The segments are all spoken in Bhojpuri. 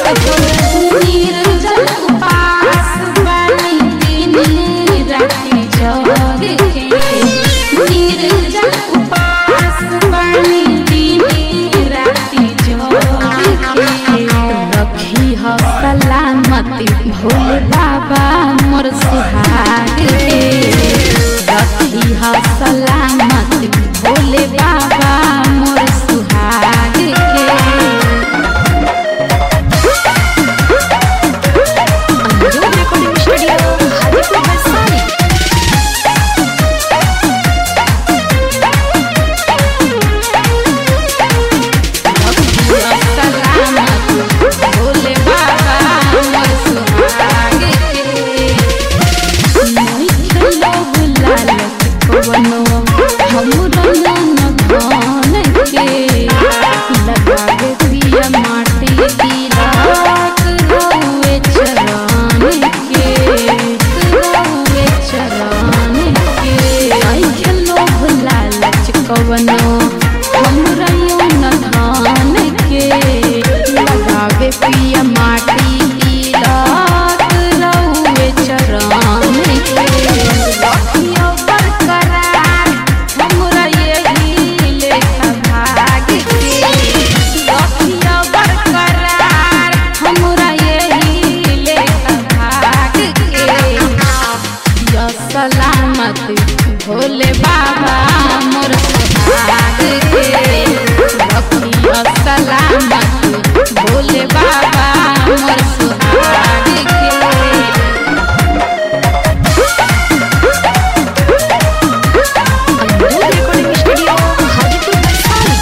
निर्जल उपास बानी दिन राति जग के, निर्जल उपास बानी दिन राति जग के। रखी हो सलामती भोले बाबा मोर सुहाग के, रखी हो सलामती भोले बाबा मोर सुहाग के। कवनो हमरा न धान के लगावे पिया माटी तिलक रहुए चरण के। रखियो बरकरार हमरा यही लेखा भाग के, रखियो बरकरार हमरा यही लेखा भाग के। या सलामत भोले बाबा मोर सुहाग के, रखियो सलामत भोले बाबा मोर सुहाग के। Recording studio Hajipur Vaishali.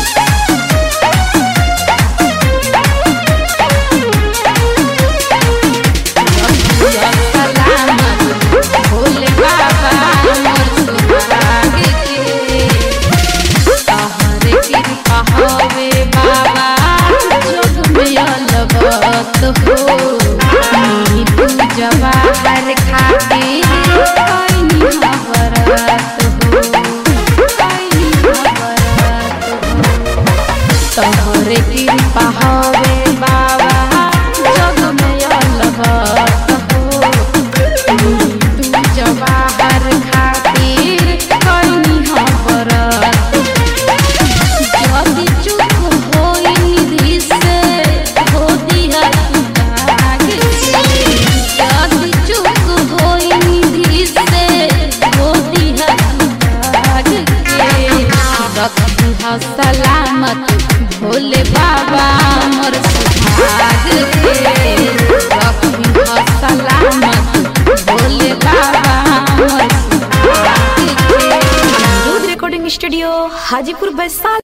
रखियो सलामत भोले बाबा मोर सुहाग के। कृपा हवे बाबा जोग में अलबत हो, नीतू जवाहर खातिर कैनी हवरत हो, कैनी हवरत हो। तोहरे कृपा हवे बाबा जोग में अलबत हो, नीतू जवाहर खातिर कैनी हवरत। यदि चुप होई निधि से हो दिया सुहाग के, यदि चुप होई निधि से हो दिया सुहाग के। रखी हो सलामत भोले बाबा मोर सुहाग के, रखी हो सलामत भोले बाबा मोर सुहाग के। Recording studio Hajipur Vaishali.